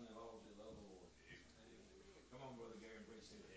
that all that love the Lord. Come on, Brother Gary, and praise Him.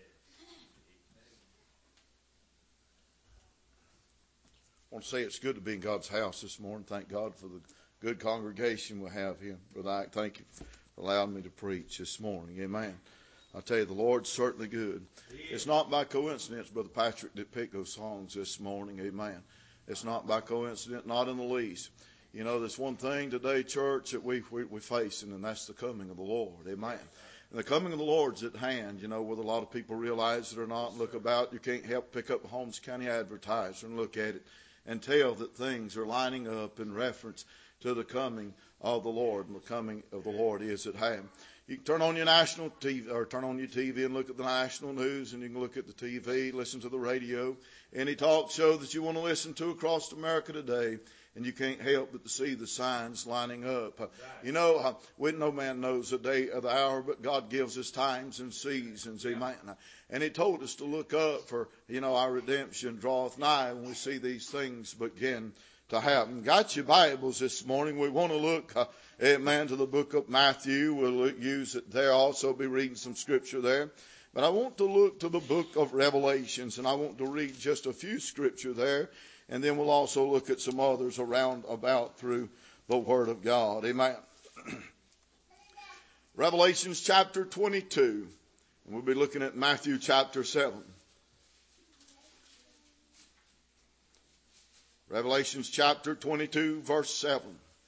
I want to say it's good to be in God's house this morning. Thank God for the good congregation we have here. Brother Ike, thank you for allowing me to preach this morning. Amen. I tell you, the Lord's certainly good. It's not by coincidence, Brother Patrick, that picked those songs this morning. Amen. It's not by coincidence, not in the least. You know, there's one thing today, church, that we're facing, and that's the coming of the Lord. Amen. And the coming of the Lord's at hand, you know, whether a lot of people realize it or not. Look about, you can't help pick up Holmes County Advertiser and look at it and tell that things are lining up in reference to the coming of the Lord. And the coming of the Lord is at hand. You can turn on your national TV or turn on your TV and look at the national news, and you can look at the TV, listen to the radio, any talk show that you want to listen to across America today, and you can't help but to see the signs lining up. You know, no man knows the day or the hour, but God gives us times and seasons. Amen. And He told us to look up for, you know, our redemption draweth nigh when we see these things begin to happen. Got your Bibles this morning. We want to look, amen, to the book of Matthew. We'll use it there. Also be reading some scripture there. But I want to look to the book of Revelations, and I want to read just a few scripture there. And then we'll also look at some others around about through the Word of God. Amen. Revelations chapter 22. And we'll be looking at Matthew chapter 7. Revelations chapter 22, verse 7.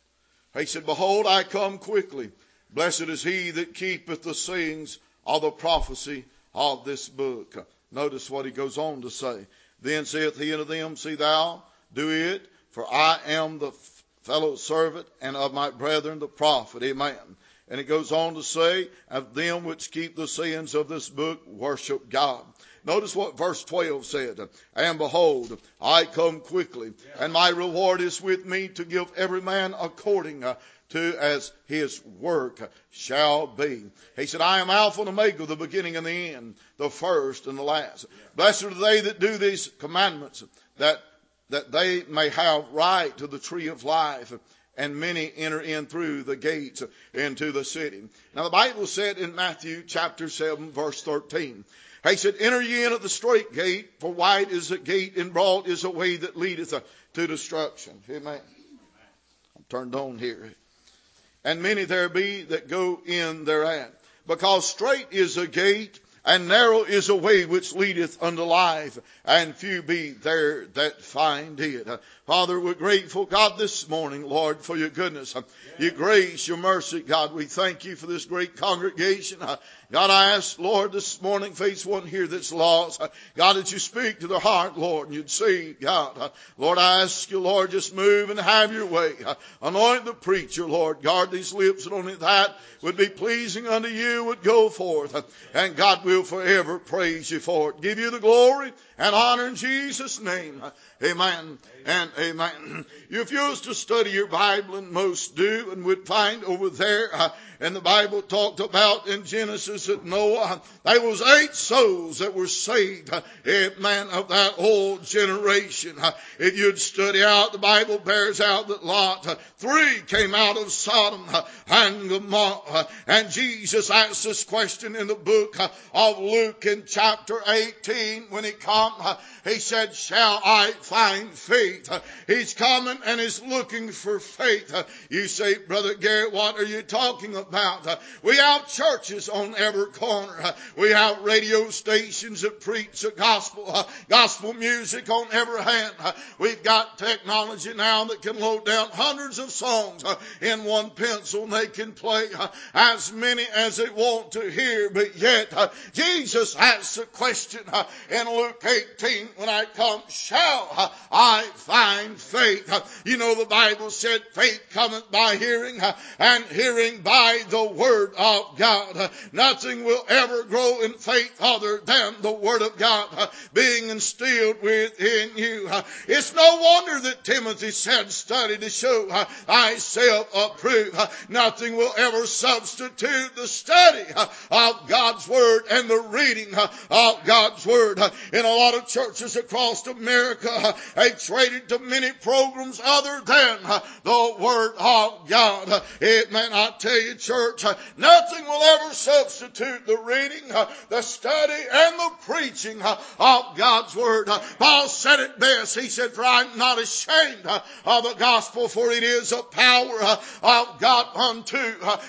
He said, Behold, I come quickly. Blessed is he that keepeth the sayings of the prophecy of this book. Notice what he goes on to say. Then saith he unto them, See thou, do it, for I am the fellow servant and of my brethren the prophet. Amen. And it goes on to say, Of them which keep the sayings of this book, worship God. Notice what verse 12 said. And behold, I come quickly, and my reward is with me to give every man according to as his work shall be. He said, I am Alpha and Omega, the beginning and the end, the first and the last. Blessed are they that do these commandments, that they may have right to the tree of life, and many enter in through the gates into the city. Now the Bible said in Matthew chapter 7, verse 13, he said, Enter ye in at the straight gate, for wide is the gate, and broad is the way that leadeth to destruction. Amen. I'm turned on here. And many there be that go in thereat. Because straight is the gate, and narrow is the way which leadeth unto life, and few be there that find it. Father, we're grateful, God, this morning, Lord, for your goodness, your grace, your mercy. God, we thank you for this great congregation. God, I ask, Lord, this morning, face one here that's lost. God, that you speak to their heart, Lord, and you'd see, God. Lord, I ask you, Lord, just move and have your way. Anoint the preacher, Lord. Guard these lips, and only that would be pleasing unto you would go forth. And God will forever praise you for it. Give you the glory and honor in Jesus' name. Amen and amen. If you was to study your Bible, and most do, and would find over there, and the Bible talked about in Genesis that Noah, there was 8 souls that were saved, amen, of that old generation. If you'd study out, the Bible bears out that Lot, 3 came out of Sodom and Gomorrah. And Jesus asked this question in the book of Luke in chapter 18 when he come. He said, shall I find faith? He's coming and he's looking for faith. You say, Brother Garrett, what are you talking about? We have churches on every corner. We have radio stations that preach the gospel music on every hand. We've got technology now that can load down hundreds of songs in one pencil, and they can play as many as they want to hear. But yet, Jesus asked the question in Luke 18, when I come, shall I find faith? You know, the Bible said faith cometh by hearing, and hearing by the word of God. Nothing will ever grow in faith other than the word of God being instilled within you. It's no wonder that Timothy said, study to show thyself approved. Nothing will ever substitute the study of God's word and the reading of God's word. In a lot of churches across America, They traded to many programs other than the Word of God. Amen. I tell you, church, nothing will ever substitute the reading, the study, and the preaching of God's Word. Paul said it best. He said, for I'm not ashamed of the gospel, for it is a power of God unto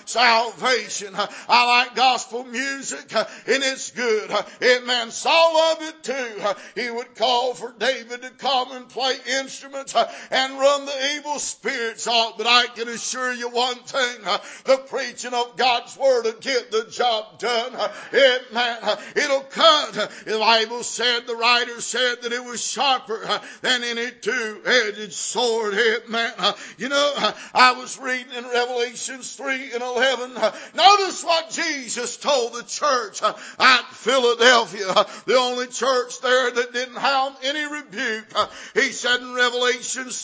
salvation. I like gospel music, and it's good. Amen. Saul loved it too. He would call for David to come and play instruments and run the evil spirits out. But I can assure you one thing, the preaching of God's Word will get the job done. Amen. It'll cut. The Bible said, the writer said that it was sharper than any two-edged sword. Amen. You know, I was reading in Revelations 3:11. Notice what Jesus told the church at Philadelphia, the only church there that didn't have any rebuke. He said in Revelations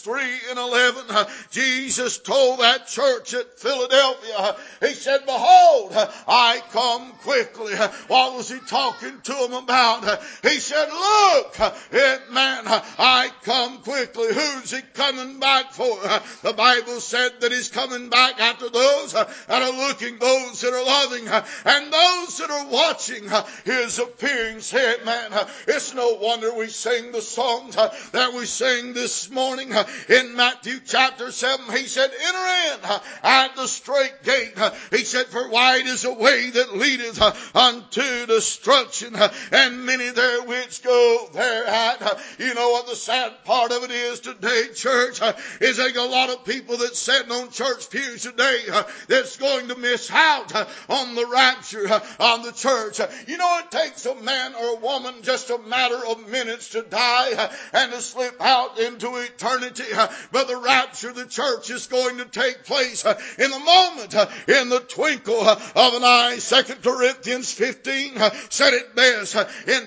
3:11, Jesus told that church at Philadelphia, he said, behold, I come quickly. What was he talking to them about? He said, look, man, I come quickly. Who's he coming back for? The Bible said that he's coming back after those that are looking, those that are loving, and those that are watching his appearing. Say it, man. It's no wonder we sing the songs that we sing this morning. In Matthew chapter 7, he said, enter in at the straight gate. He said, for wide is the way that leadeth unto destruction, and many there which go thereat. You know what the sad part of it is today, church, is there's a lot of people that's sitting on church pews today that's going to miss out on the rapture of the church. You know, it takes a man or a woman just a matter of minutes to die and to slip out into eternity. But the rapture of the church is going to take place in the moment, in the twinkle of an eye. 2 Corinthians 15 said it best in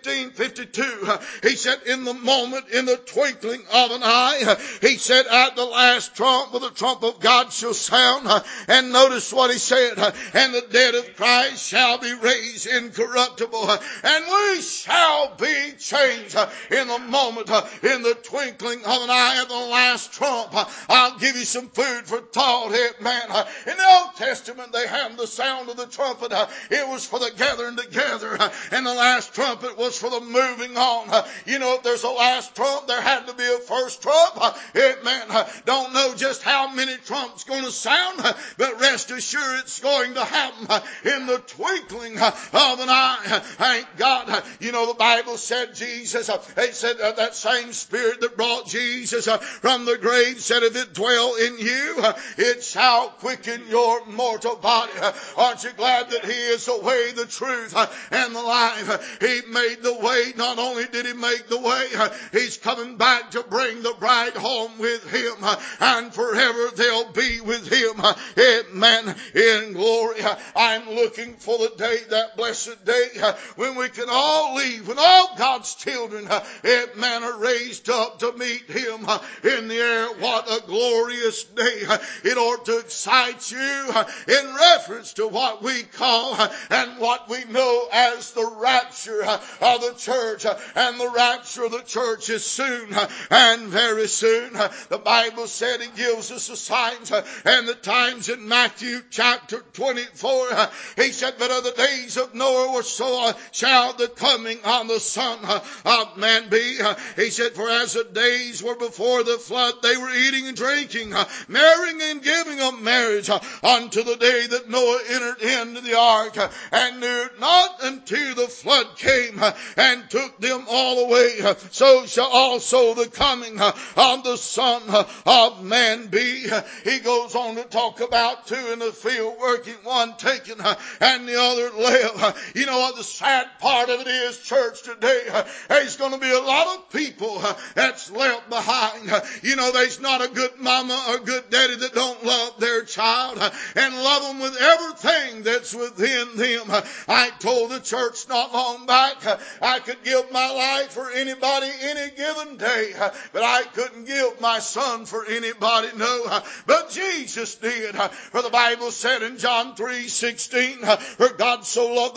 15:52. He said, in the moment, in the twinkling of an eye, he said, at the last trump, with the trump of God shall sound. And notice what he said, and the dead of Christ shall be raised incorruptible, and we shall be changed in the moment, in the twinkling of an eye, at the last trump. I'll give you some food for thought here, man. In the Old Testament, they had the sound of the trumpet. It was for the gathering together, and the last trumpet was for the moving on. You know, if there's a last trump, there had to be a first trump. Amen. Don't know just how many trumps going to sound, but rest assured it's going to happen in the twinkling of an eye. Thank God. You know, the Bible said Jesus, it said that same Spirit that brought Jesus from the grave said, if it dwell in you, it shall quicken your mortal body. Aren't you glad that He is the way, the truth, and the life? He made the way. Not only did He make the way, He's coming back to bring the bride home with Him, and forever they'll be with Him. Amen. In glory. I'm looking for the day, that blessed day, when we can all leave, when all God's children, amen, are raised up to meet Him in the air. What a glorious day. It ought to excite you in reference to what we call and what we know as the rapture of the church. And the rapture of the church is soon, and very soon. The Bible said He gives us the signs and the times in Matthew chapter 24. He said, but of the days of Noah were so shall the coming on the Son of Man be. He said, for as the days were before the flood, they were eating and drinking, marrying and giving of marriage unto the day that Noah entered into the ark, and knew not until the flood came and took them all away. So shall also the coming of the Son of Man be. He goes on to talk about two in the field working, one taken and the other left. You know what the sad part of it is, church, today? There's going to be a lot of people that's left behind. You know, there's not a good mama or good daddy that don't love their child and love them with everything that's within them. I told the church not long back, I could give my life for anybody any given day, but I couldn't give my son for anybody, no. But Jesus did. For the Bible said in John 3:16, for God so loved the world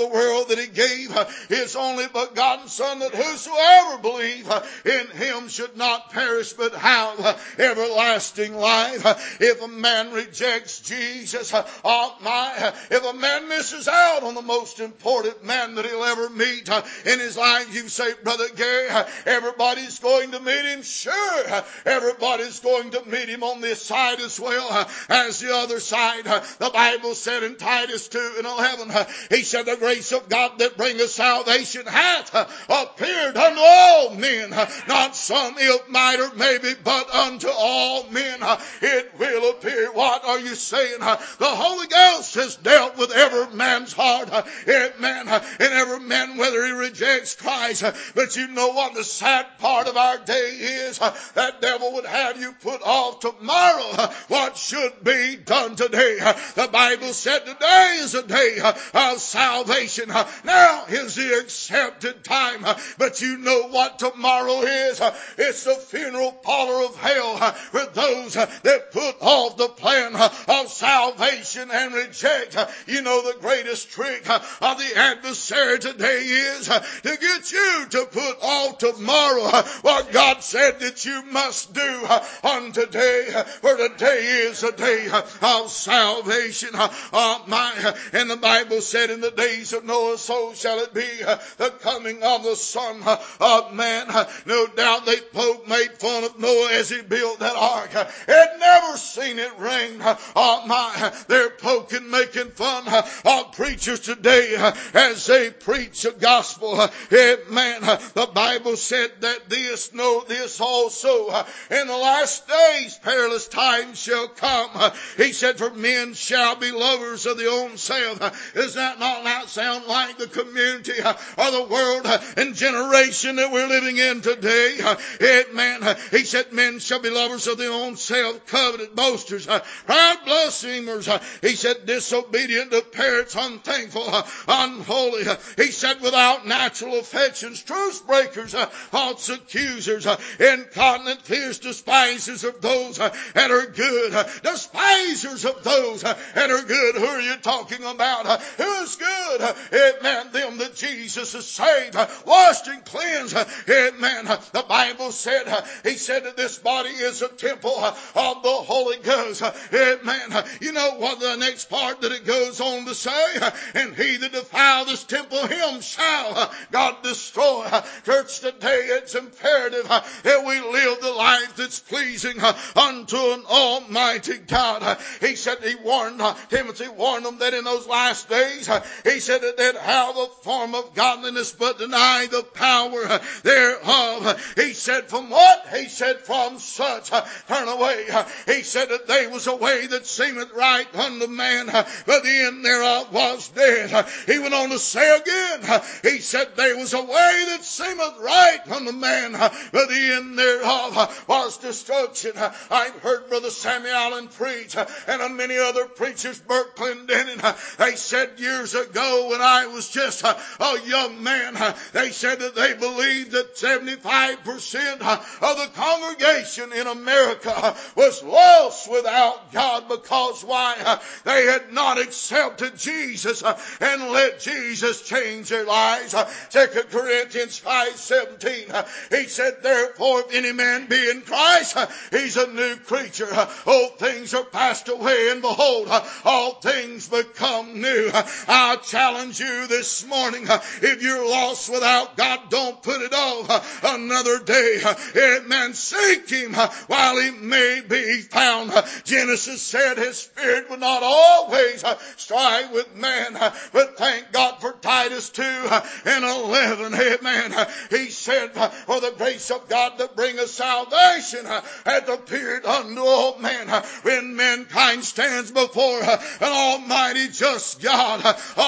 world that He gave His only begotten Son, that whosoever believe in Him should not perish but have everlasting life. If a man rejects Jesus, if a man misses out on the most important man that he'll ever meet in his life, you say, Brother Gary, everybody's going to meet Him. Sure, everybody's going to meet Him on this side as well as the other side. The Bible said in Titus 2:11, He said, the grace of God that bringeth salvation hath appeared unto all men, not some it might or maybe, but unto all men it will appear. What are you saying? The Holy Ghost has dealt with every man's heart, amen, and every man, whether he rejects Christ. But you know what the sad part of our day is? That devil would have you put off tomorrow what should be done today. The Bible said today is a day of salvation. Now is the accepted time. But you know what tomorrow is? It's the funeral parlor of hell for those that put off the plan of salvation and reject. You know the greatest trick of the adversary today is to get you to put off tomorrow what God said that you must do on today. For today is a day of salvation. And the Bible said in the days of Noah, so shall it be the coming of the Son of Man. No doubt they made fun of Noah as he built that ark. Had never seen it rain. They're poking, making fun of preachers today as they preach the gospel. Amen. The Bible said that this also, in the last days perilous times shall come. He said, for men shall be lovers of their own self. Does that not sound like the community or the world and generation that we're living in today? Amen. He said, men shall be lovers of their own self, covetous, boasters, proud, blasphemers. He said, disobedient to parents, unthankful, unholy. He said, without natural affections, truce breakers, false accusers, incontinent, fierce, despisers of those that are good. Despisers of those that are good. Who are you talking about? Who is good? Amen. Them that Jesus has saved, washed and cleansed. Amen. The Bible said, He said that this body is a temple of the Holy Ghost. Amen. You know what the next part that it goes on to say? And he that defile this temple, him shall God destroy. Church, today it's imperative that we live the life that's pleasing unto an almighty God. He said, He warned Timothy, warned them that in those last days, He said that they'd have a form of godliness but deny the power thereof. He said, from what? He said, from such turn away. He said that there was a way that seemeth right unto man, but the end thereof was dead. He went on to say again, He said there was a way that seemeth right unto man, but the end thereof was destruction. I've heard Brother Samuel Allen preach, and many other preachers, Bert Clendenin. They said years ago when I was just a young man, they said that they believed that 75% of the congregation in America was lost without God. Because why? They had not accepted Jesus and let Jesus change their lives. 2 Corinthians 5:17. He said, therefore, if any man be in Christ, he's a new creature. Old things are passed away, and behold, all things become new. I challenge you this morning, if you're lost without God, don't put it off another day. Amen. Seek Him while He may be found. Genesis said His Spirit would not always strive with man, but thank God for Titus 2:11. Amen. He said, for the grace of God that bringeth salvation hath appeared unto all men, when mankind stands before an almighty just God.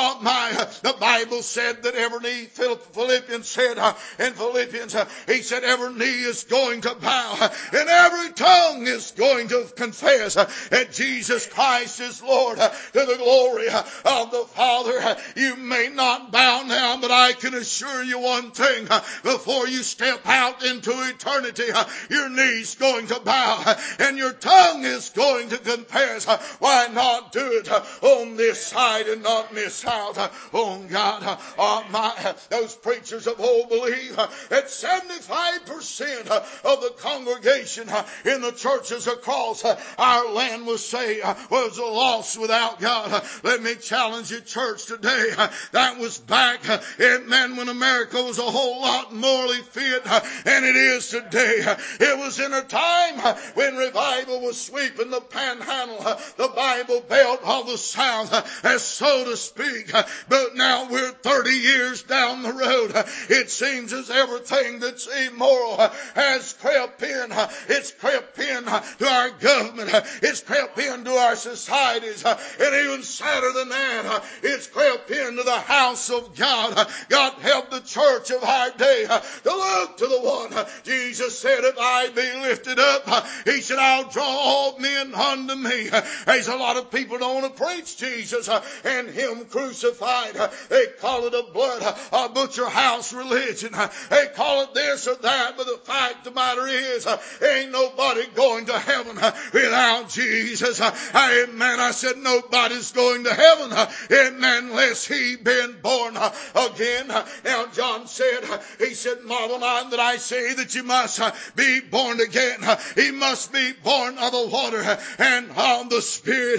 The Bible said that every knee, Philippians said in Philippians, he said every knee is going to bow and every tongue is going to confess that Jesus Christ is Lord, to the glory of the Father. You may not bow now, but I can assure you one thing: before you step out into eternity, your knee's going to bow and your tongue is going to confess. Why not do it on this side and not miss out on God? Those preachers of old believe that 75% of the congregation in the churches across our land was lost without God. Let me challenge you, church, today. That was back, amen, when America was a whole lot morally fit than it is today. It was in a time when revival was sweeping the panhandle, the Bible Belt of the South, as so to speak. But now we're 30 years down the road. It seems as everything that's immoral has crept in. It's crept in to our government. It's crept into our societies. And even sadder than that, it's crept into the house of God. God help the church of our day to look to the one. Jesus said, if I be lifted up, he said, I'll draw all men unto me. There's a lot of people don't want to preach Jesus and him crucified. They call it a butcher house religion. They call it this or that, but the fact of the matter is, ain't nobody going to heaven without Jesus. Amen. I said nobody's going to heaven, amen, unless he been born again. Now John said, he said, marvel not that I say that you must be born again. He must be born of the water and of the Spirit.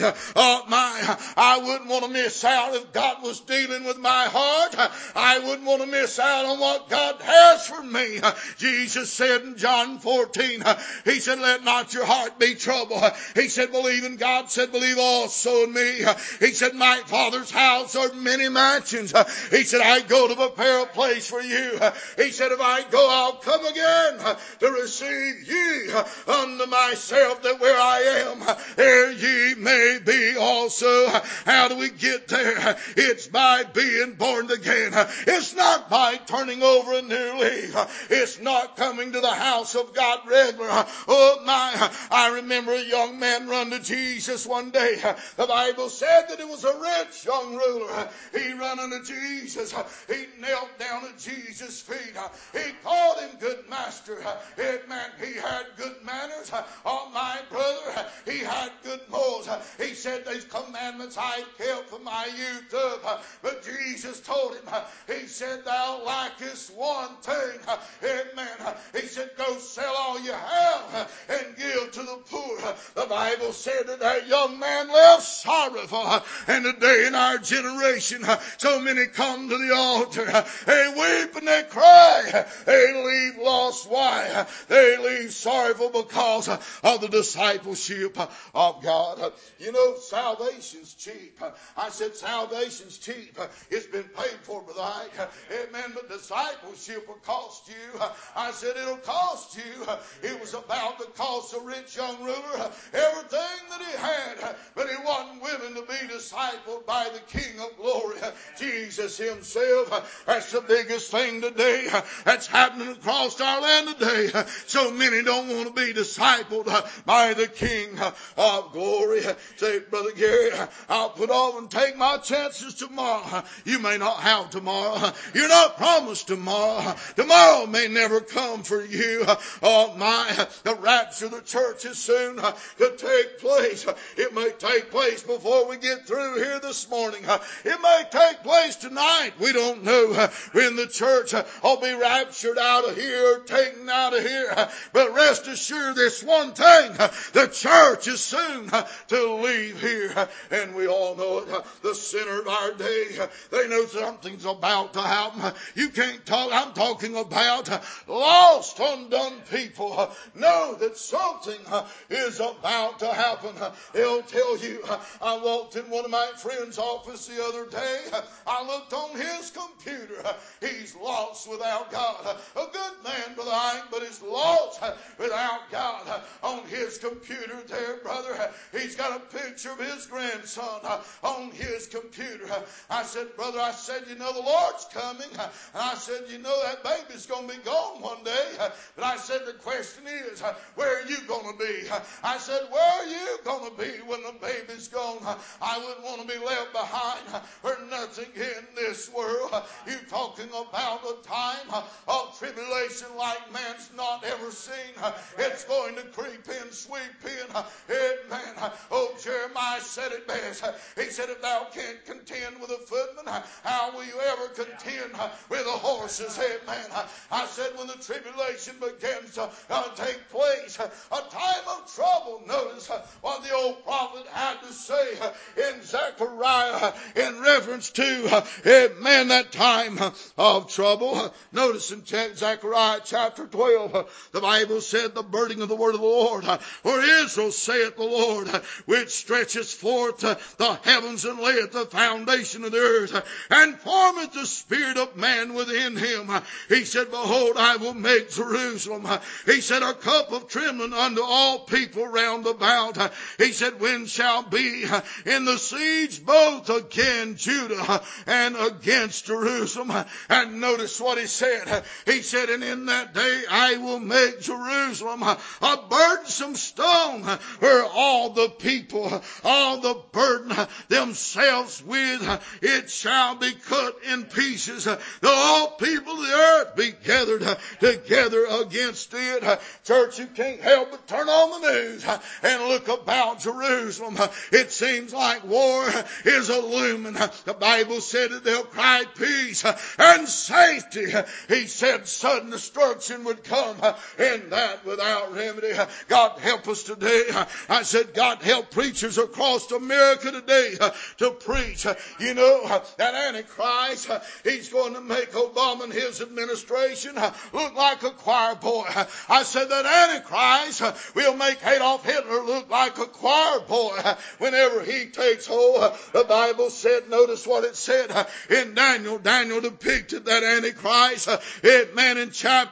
I wouldn't want to miss out if God was dealing with my heart. I wouldn't want to miss out on what God has for me. Jesus said in John 14, he said, let not your heart be troubled. He said, believe in God, said, believe also in me. He said, my Father's house are many mansions. He said, I go to prepare a place for you. He said, if I go, I'll come again to receive ye unto myself, that where I am, there ye may be also. How do we get there? It's by being born again. It's not by turning over a new leaf. It's not coming to the house of God regular. Oh my, I remember a young man run to Jesus one day. The Bible said that it was a rich young ruler. He run unto Jesus. He knelt down at Jesus' feet. He called him good master. Amen. He had good manners. Oh my brother, he had good morals. He said, these commandments I kept from my youth up. But Jesus told him, he said, thou lackest one thing. Amen. He said, go sell all you have and give to the poor. The Bible said that young man left sorrowful. And today in our generation, so many come to the altar. They weep and they cry. They leave lost. Why? They leave sorrowful because of the discipleship of God. You know, salvation's cheap. I said salvation's cheap. It's been paid for, Brother Ike. Amen. But discipleship will cost you. I said it'll cost you. It was about to cost a rich young ruler everything that he had, but he wasn't willing to be discipled by the King of Glory, Jesus himself. That's the biggest thing today that's happening across our land today. So many don't want to be discipled by the King of Glory. Say, Brother Gary, I'll put off and take my chances tomorrow. You may not have tomorrow. You're not promised tomorrow. Tomorrow may never come for you. Oh my, the rapture of the church is soon to take place. It may take place before we get through here this morning. It may take place tonight. We don't know when the church will be raptured out of here or taken out of here. But rest assured this one thing, the church is soon to leave here. And we all know it. The sinner of our day, they know something's about to happen. You can't talk, I'm talking about lost, undone people. Know that something is about to happen. They'll tell you, I walked in one of my friend's office the other day. I looked on his computer. He's lost without God. A good man, Brother Ike, but he's lost without God. On his computer there, brother, he's got a picture of his grandson on his computer. I said, brother, I said, you know the Lord's coming. And I said, you know that baby's going to be gone one day. But I said, the question is, where are you going to be? I said, where are you going to be when the baby's gone? I wouldn't want to be left behind for nothing in this world. You talking about a time of tribulation like man's not ever seen. It's going to creep in, sweep in. Amen. Oh, Jeremiah said it best. He said, if thou canst contend with a footman, how how will you ever contend with a horse's head, man? I said when the tribulation begins to take place, a time of trouble. Notice what the old prophet had to say in Zechariah in reference to, that time of trouble. Notice in Zechariah chapter 12, the Bible said the burden of the word of the Lord, for Israel saith the Lord, which stretcheth forth the heavens and layeth the foundation of the earth, and formeth the spirit of man within him. He said, behold, I will make Jerusalem, he said, a cup of trembling unto all people round about. He said, when shall be in the siege both against Judah and against Jerusalem. And notice what he said. He said, and in that day I will make Jerusalem a burdensome stone, where all the people, all the burden themselves with, it shall be cut in pieces. Though all people of the earth be gathered together against it. Church, you can't help but turn on the news and look about Jerusalem. It seems like war is a looming. The Bible said that they'll cry peace and safety. He said sudden destruction would come, and that without remedy. God help us today. I said God help preachers across America today to preach. You know, that Antichrist, he's going to make Obama and his administration look like a choir boy. I said that Antichrist will make Adolf Hitler look like a choir boy whenever he takes hold. The Bible said, notice what it said in Daniel. Daniel depicted that Antichrist, in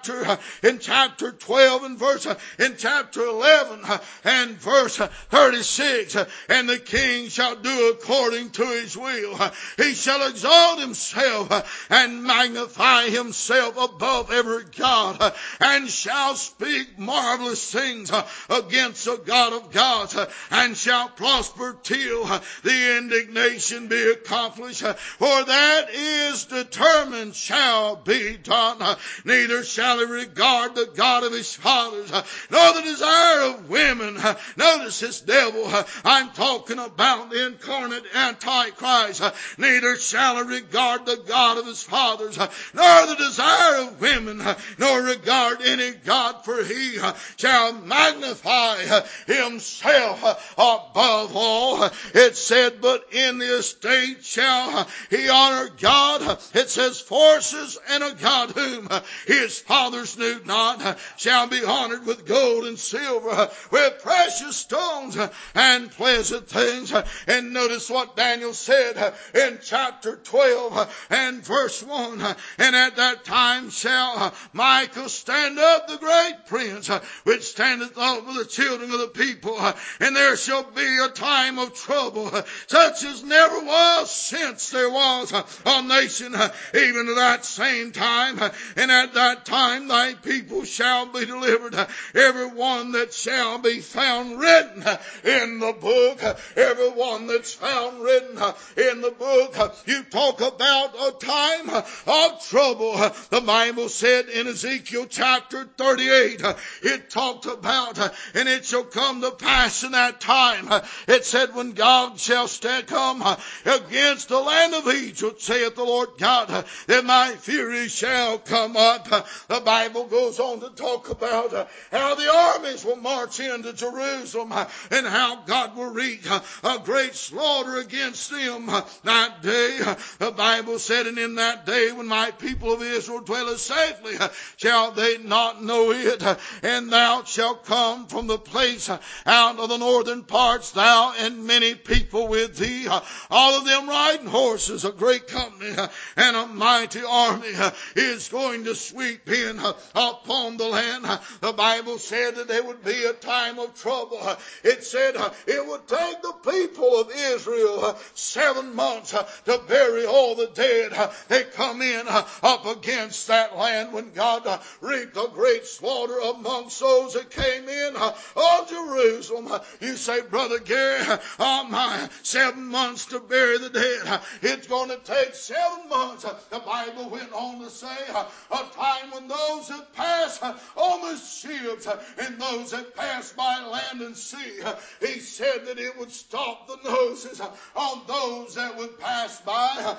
chapter 12 and in chapter 11 and verse 36. And the king shall do according to his will. He shall exalt himself and magnify himself above every god, and shall speak marvelous things against the God of gods, and shall prosper till the indignation be accomplished. For that is determined shall be done. Neither shall he regard the God of his fathers, nor the desire of women. Notice this devil. I'm talking about the incarnate Antichrist. Neither shall he regard the God of his fathers, nor the desire of women, nor regard any God, for he shall magnify himself above all. It said, but in the estate shall he honor God. It says forces, and a God whom his fathers knew not shall be honored with gold and silver, with precious stones and pleasant things. And notice what Daniel said in chapter 12 and verse 1. And at that time shall Michael stand up, the great prince, which standeth over the children of the people. And there shall be a time of trouble, such as never was since there was a nation, even to that same time. And at that time thy people shall be delivered, every one that shall be found written in the book. Every one that's found written in the book. You talk about a time of trouble. The Bible said in Ezekiel chapter 38, it talked about, and it shall come to pass in that time. It said, when God shall come against the land of Egypt, saith the Lord God, that my fury shall come up. The Bible goes on to talk about how the armies will march into Jerusalem, and how God will wreak a great slaughter against them that day. The Bible said, and in that day when my people of Israel dwelleth safely, shall they not know it? And thou shalt come from the place out of the northern parts, thou and many people with thee, all of them riding horses, a great company and a mighty army is going to sweep in upon the land. The Bible said that there would be a time of trouble. It said it would take the people of Israel 7 months to bury all the dead. They come in up against that land when God wreaked a great slaughter amongst those that came in of Jerusalem. You say, Brother Gary, oh my, 7 months to bury the dead. It's going to take 7 months. The Bible went on to say a time when those that pass on the ships and those that pass by land and sea, he said that it would stop the noses of those that would pass by.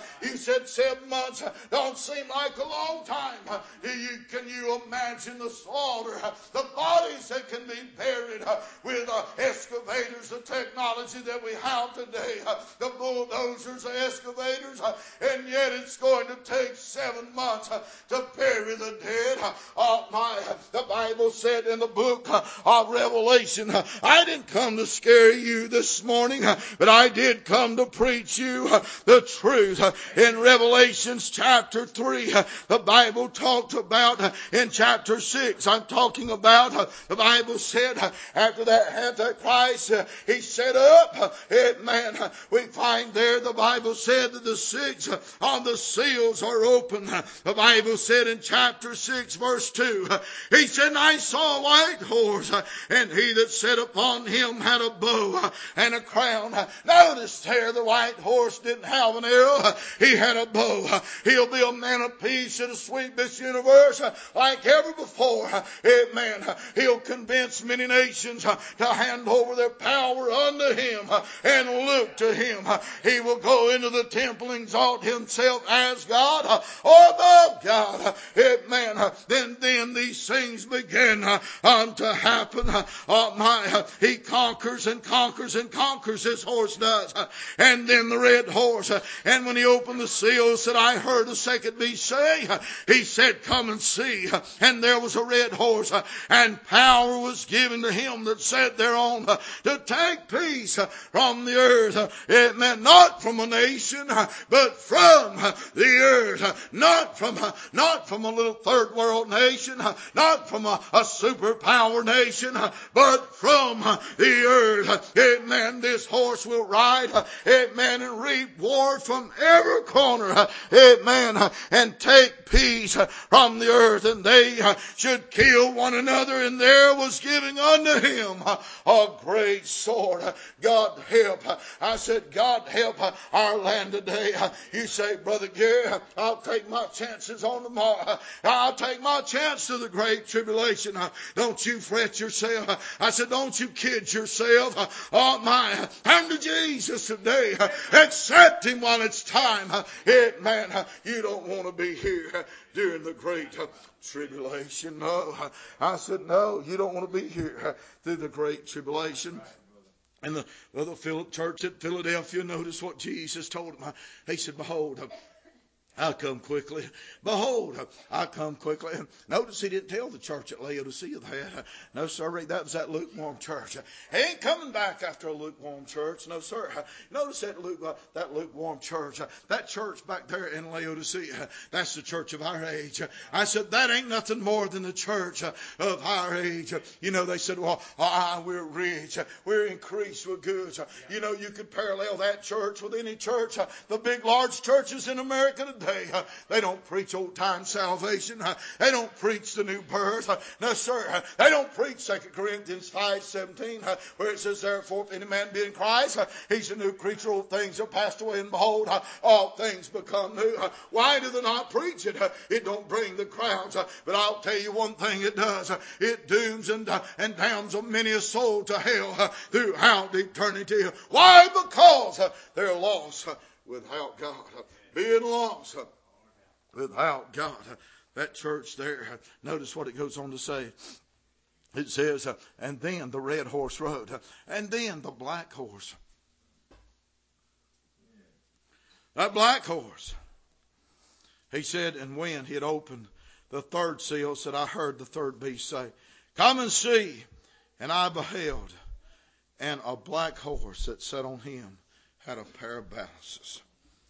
You said 7 months don't seem like a long time. Can you imagine the slaughter? The bodies that can be buried with excavators, the technology that we have today, the bulldozers, the excavators, and yet it's going to take 7 months to bury the dead. The Bible said in the book of Revelation, I didn't come to scare you this morning, but I did come to preach you the truth. In Revelations chapter 3, the Bible talked about in chapter 6, I'm talking about, the Bible said after that Antichrist, he set up, amen, we find there the Bible said that the 6 on the seals are open. The Bible said in chapter 6 verse 2, he said, and I saw a white horse, and he that sat upon him had a bow and a crown. Notice there the white horse didn't have an arrow, he had a bow. He'll be a man of peace that'll sweep this universe like ever before. Amen. He'll convince many nations to hand over their power unto him and look to him. He will go into the temple and exalt himself as God or above God. Amen. Then these things begin to happen. He conquers and conquers and conquers, this horse does. And then the red horse, and when he opened the seal, said, I heard the second beast say, he said, come and see. And there was a red horse, and power was given to him that sat thereon to take peace from the earth. Amen. Not from a nation, but from the earth. Not from a little third world nation, not from a superpower nation, but from the earth. Amen. This horse will ride, amen, and reap wars from every corner, amen, and take peace from the earth. And they should kill one another, and there was giving unto him a great sword. God help. I said, God help our land today. You say, Brother Gary, I'll take my chances on tomorrow. I'll take my chance to the great tribulation. Don't you fret yourself. I said, don't you kid yourself. Oh my, come to Jesus today. Accept him while it's time. Amen. You don't want to be here during the great tribulation. No. I said, no, you don't want to be here through the great tribulation. And the church at Philadelphia, notice what Jesus told them. He said, behold, I come quickly. Behold, I come quickly. Notice he didn't tell the church at Laodicea that. No, sir, that was that lukewarm church. He ain't coming back after a lukewarm church. No, sir. Notice that lukewarm church. That church back there in Laodicea, that's the church of our age. I said, that ain't nothing more than the church of our age. You know, they said, well, we're rich. We're increased with goods. You know, you could parallel that church with any church. The big, large churches in America today, they don't preach old time salvation. They don't preach the new birth. No, sir. They don't preach 2 Corinthians 5:17, where it says, therefore, if any man be in Christ, he's a new creature. Old things are passed away, and behold, all things become new. Why do they not preach it? It don't bring the crowds. But I'll tell you one thing it does. It dooms and damns many a soul to hell throughout eternity. Why? Because they're lost without God. Being lost without God. That church there, notice what it goes on to say. It says, and then the red horse rode, and then the black horse. That black horse. He said, and when he had opened the third seal, said, I heard the third beast say, come and see. And I beheld, and a black horse that sat on him had a pair of balances.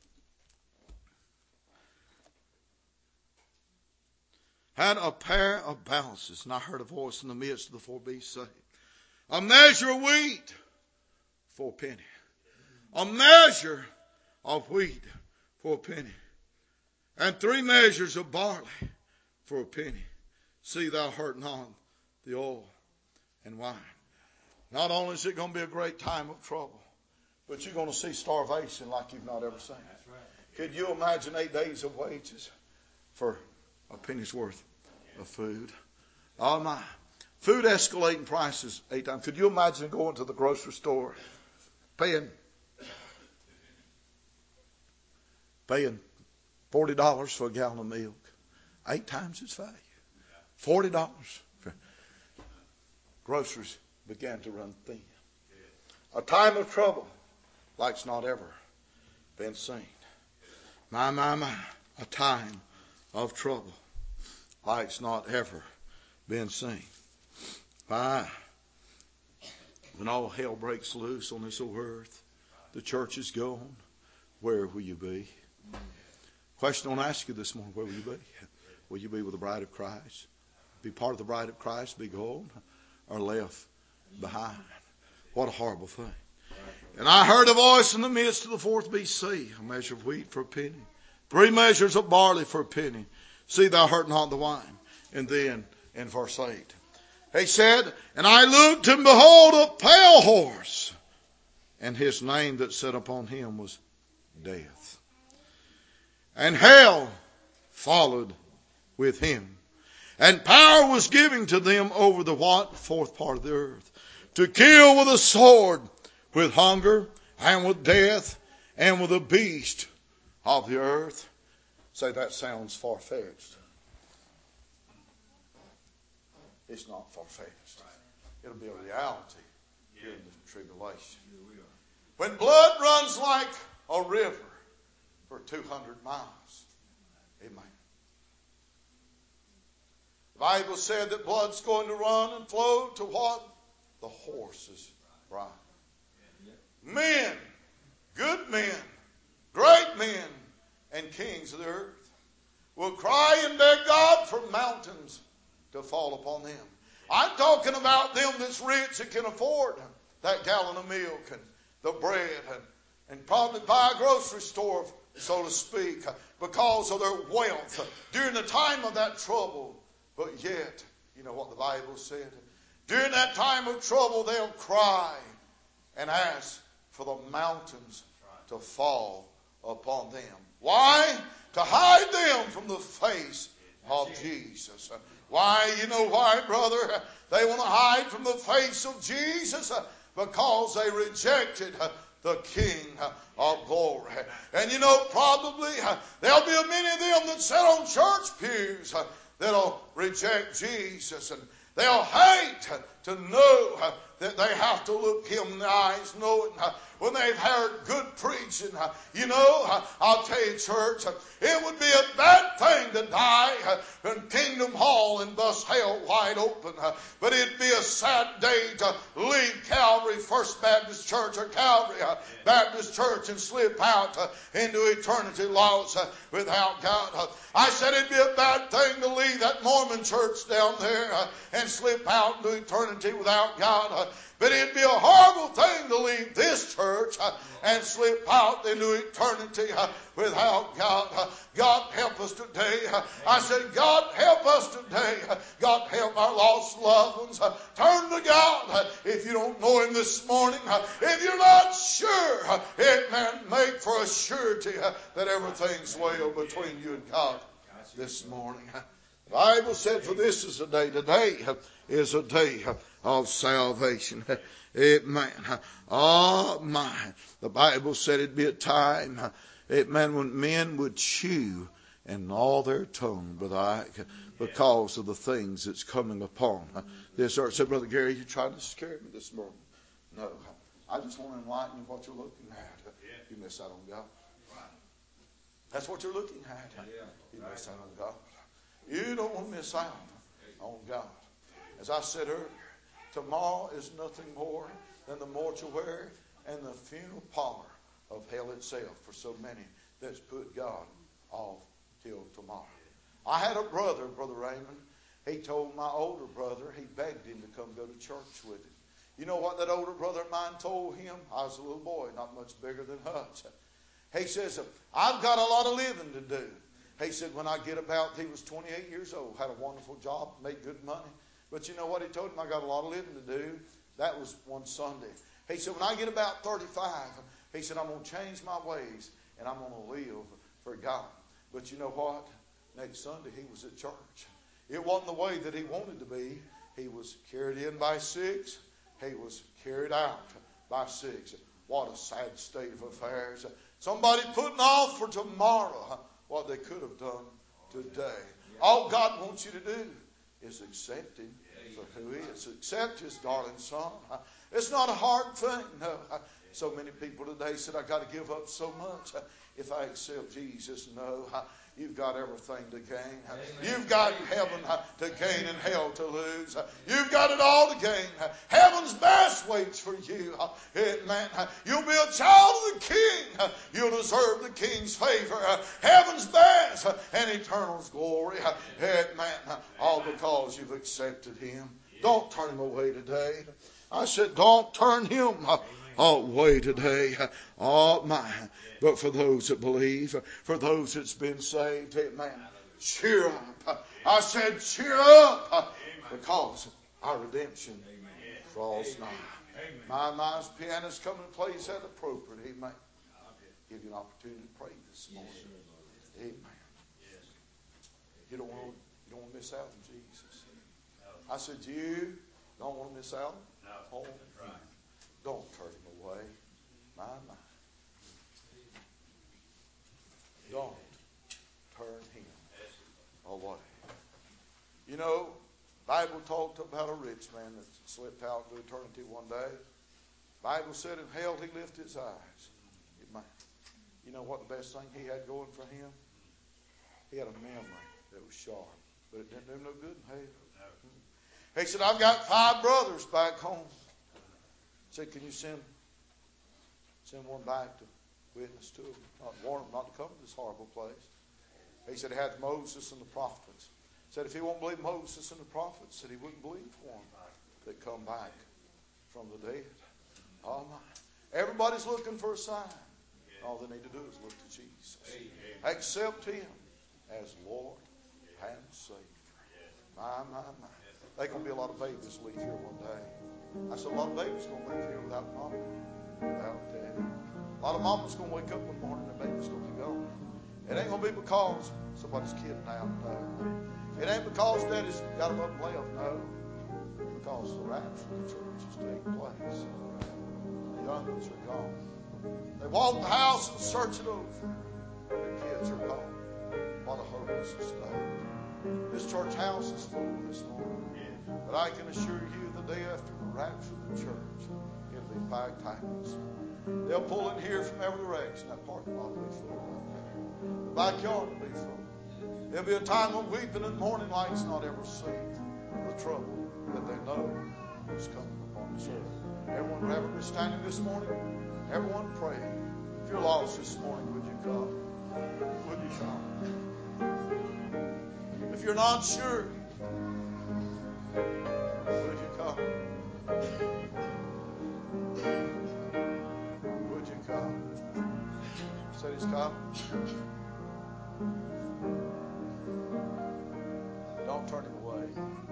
Had a pair of balances. And I heard a voice in the midst of the four beasts say, a measure of wheat for a penny. A measure of wheat for a penny. And 3 measures of barley for a penny. See thou hurt not the oil and wine. Not only is it going to be a great time of trouble, but you're going to see starvation like you've not ever seen. Could you imagine 8 days of wages for a penny's worth of food? Oh my. Food escalating prices 8 times. Could you imagine going to the grocery store paying paying $40 for a gallon of milk. 8 times its value. $40. Groceries began to run thin. A time of trouble like's not ever been seen. My. A time of trouble like's not ever been seen. When all hell breaks loose on this old earth, the church is gone, where will you be? Question I want to ask you this morning, where will you be? Will you be with the bride of Christ? Be part of the bride of Christ, be gone, or left behind? What a horrible thing. And I heard a voice in the midst of the fourth BC, a measure of wheat for a penny, 3 measures of barley for a penny. See thou hurt not the wine. And then in verse 8, he said, and I looked, and behold, a pale horse, and his name that sat upon him was Death. And hell followed with him. And power was given to them over the what? Fourth part of the earth. To kill with a sword, with hunger, and with death, and with the beast of the earth. Say, that sounds far-fetched. It's not far-fetched. It'll be a reality during the tribulation. When blood runs like a river for 200 miles. Amen. The Bible said that blood's going to run and flow to what? The horse's bride. Men, good men, great men, and kings of the earth will cry and beg God for mountains to fall upon them. I'm talking about them that's rich and can afford that gallon of milk and the bread and probably buy a grocery store, so to speak, because of their wealth during the time of that trouble. But yet, you know what the Bible said? During that time of trouble, they'll cry and ask for the mountains to fall upon them. Why? To hide them from the face of Jesus. Why? You know why, brother? They want to hide from the face of Jesus because they rejected the King of glory. And you know, probably there'll be many of them that sit on church pews that'll reject Jesus, and they'll hate to know that they have to look him in the eyes, knowing when they've heard good preaching. You know, I'll tell you, church, it would be a bad thing to die in Kingdom Hall and bust hell wide open. But it'd be a sad day to leave Calvary First Baptist Church or Calvary Baptist Church and slip out into eternity lost without God. I said it'd be a bad thing to leave that Mormon church down there and slip out into eternity without God. But it'd be a horrible thing to leave this church and slip out into eternity without God. God help us today. I said, God help us today. God help our lost loved ones. Turn to God. If you don't know him this morning, if you're not sure, amen, make for a surety that everything's well between you and God this morning. The Bible said, for this is a day. Today is a day of salvation. Amen. Oh my. The Bible said it'd be a time, amen, when men would chew and gnaw their tongue because of the things that's coming upon this earth. Said, Brother Gary, you're trying to scare me this morning. No. I just want to enlighten you what you're looking at. You miss out on God. That's what you're looking at. You miss out on God. You don't want to miss out on God. As I said earlier, tomorrow is nothing more than the mortuary and the funeral parlor of hell itself for so many that's put God off till tomorrow. I had a brother, Brother Raymond. He told my older brother, he begged him to come go to church with him. You know what that older brother of mine told him? I was a little boy, not much bigger than Hutch. He says, I've got a lot of living to do. He said, when I get about, he was 28 years old, had a wonderful job, made good money. But you know what he told him? I got a lot of living to do. That was one Sunday. He said, when I get about 35, he said, I'm going to change my ways and I'm going to live for God. But you know what? Next Sunday he was at church. It wasn't the way that he wanted to be. He was carried in by 6. He was carried out by 6. What a sad state of affairs. Somebody putting off for tomorrow what they could have done today. All God wants you to do is accept Him for who He is. Accept His darling Son. It's not a hard thing. No. So many people today said, I got to give up so much if I accept Jesus. No. You've got everything to gain. You've got heaven to gain and hell to lose. You've got it all to gain. Heaven's best waits for you. Amen. You'll be a child of the King. You'll deserve the King's favor. Heaven's best and eternal's glory. Amen. All because you've accepted Him. Don't turn Him away today. I said, don't turn Him away today. Oh my. But for those that believe, for those that's been saved, amen, cheer up. I said, cheer up, because our redemption draws nigh. My pianist coming and plays that appropriate. Amen. Give you an opportunity to pray this morning. Amen. You don't want to miss out on Jesus. I said, you don't want to miss out on Him. Don't turn Him away. My. Don't turn Him away. You know, the Bible talked about a rich man that slipped out to eternity one day. The Bible said in hell he lifted his eyes. You know what the best thing he had going for him? He had a memory that was sharp, but it didn't do him no good in hell. He said, I've got 5 brothers back home. He said, can you send one back to witness to them, not warn them not to come to this horrible place? He said he had Moses and the prophets. He said if he won't believe Moses and the prophets, said he wouldn't believe one that come back from the dead. Oh my. Everybody's looking for a sign. All they need to do is look to Jesus. Accept Him as Lord and Savior. My. There's going to be a lot of babies leave here one day. I said a lot of babies going to leave here without mama, without daddy. A lot of mama's going to wake up one morning and the baby's going to be gone. It ain't going to be because somebody's kidding out. No. It ain't because daddy's got them up and left. No. Because the rapture of the church is taking place. The young ones are gone. They walk the house and search it over. The kids are gone. What a hopeless state. This church house is full this morning. But I can assure you the day after the rapture of the church, it'll be packed house. They'll pull in here from every direction. That parking lot will be full. The backyard will be full. There'll be a time of weeping and mourning like it's not ever seen. The trouble that they know is coming upon the church. Everyone reverently standing this morning. Everyone praying. If you're lost this morning, would you come? Would you come? If you're not sure, would you come? Would you come? Said He's come. Don't turn Him away.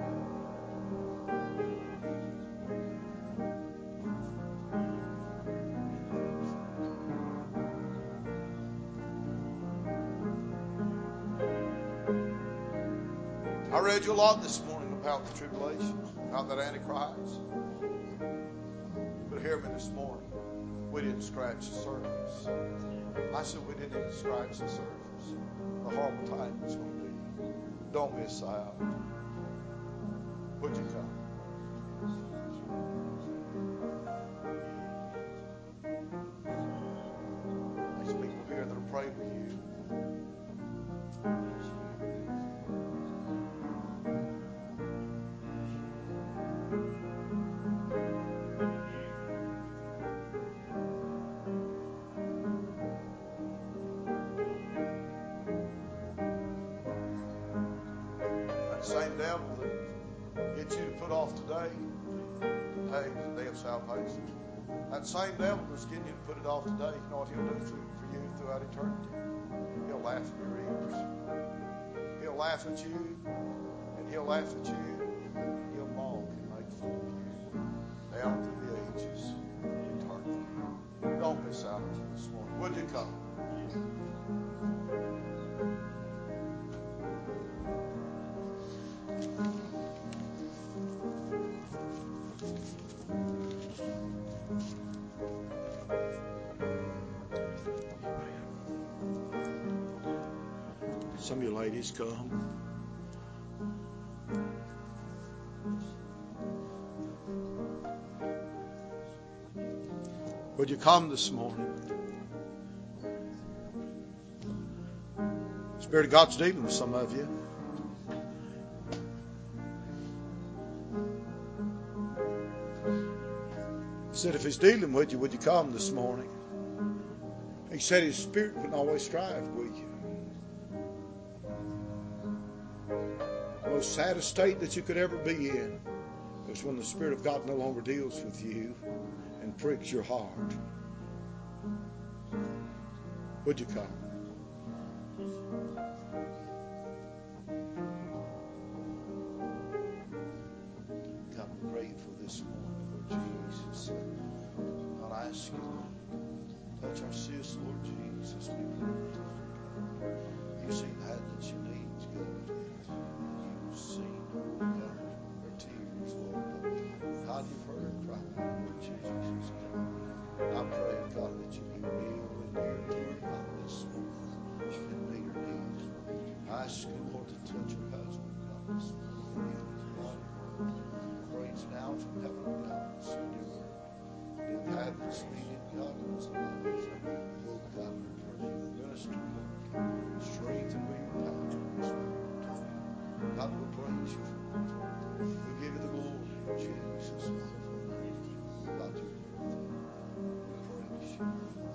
I read you a lot this morning about the tribulation, about that Antichrist. But hear me this morning. We didn't scratch the surface. I said we didn't even scratch the surface. The horrible time it's going to be. Don't miss out. Would you come? There's people here that'll pray with you. Same devil that gets you to put off today is the day of salvation. That same devil that's getting you to put it off today, you know what he'll do for you throughout eternity? He'll laugh in your ears. He'll laugh at you, and he'll laugh at you. He'll mock and make fun of you down through the ages of eternity. Don't miss out on this morning. Would you come? Some of you ladies come. Would you come this morning? The Spirit of God's dealing with some of you. He said if He's dealing with you, would you come this morning? He said His Spirit wouldn't always strive with you. The most saddest state that you could ever be in is when the Spirit of God no longer deals with you and pricks your heart. Would you come? God, we're grateful this morning, Lord Jesus. God, I ask you, touch our sis, Lord Jesus. We pray. You see that you need, God. You see, God, her tears, Lord. God, you've heard her cry, Lord Jesus. I pray, God, that you be real and near to her, God, this morning and meet her needs. I ask you, Lord, to touch her husband, God, this morning. God, your word prays now from heaven, God, send your word. Then have this meeting, God, in his lives. Oh, God, we pray, minister, Lord, strength and be your power this morning. God, we praise you for it. We give you the glory in Jesus' wonderful name. God, you're worthy. We praise you.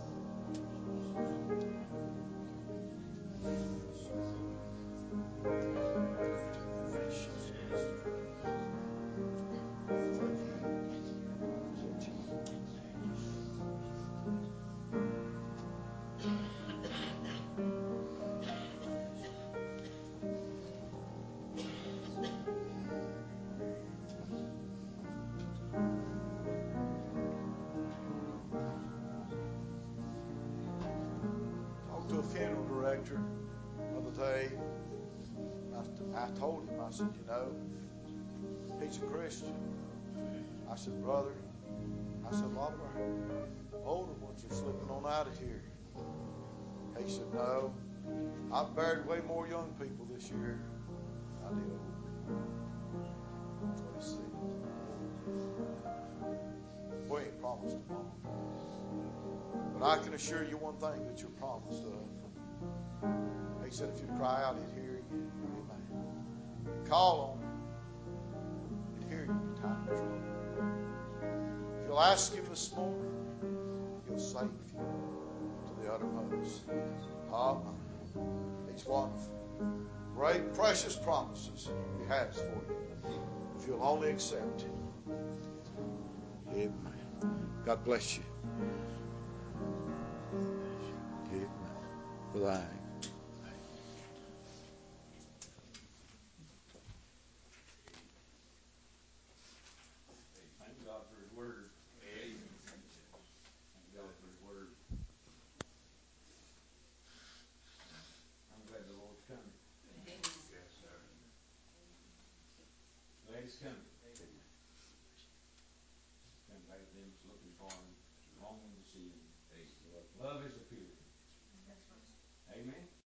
Talked to a funeral director the other day. I told him, I said, you know, he's a Christian. I said, brother, I said, a lot of our older ones are slipping on out of here. He said, no, I've buried way more young people this year than I did old. That's what he said. We ain't promised tomorrow. But I can assure you one thing that you're promised of. He said, if you cry out, he'd hear you. Amen. Call on him. He'd hear you in time of trouble. If you'll ask him this morning, he'll save you to the uttermost. He's wonderful. Great, precious promises he has for you. If you'll only accept him. Amen. God bless you. Amen. For thine. Thank God for His Word. Amen. Thank God for His Word. I'm glad the Lord's coming. Yes, sir. Glad He's coming. Come back to them that's looking for Him, longing to see Him. Love is appealing. Amen.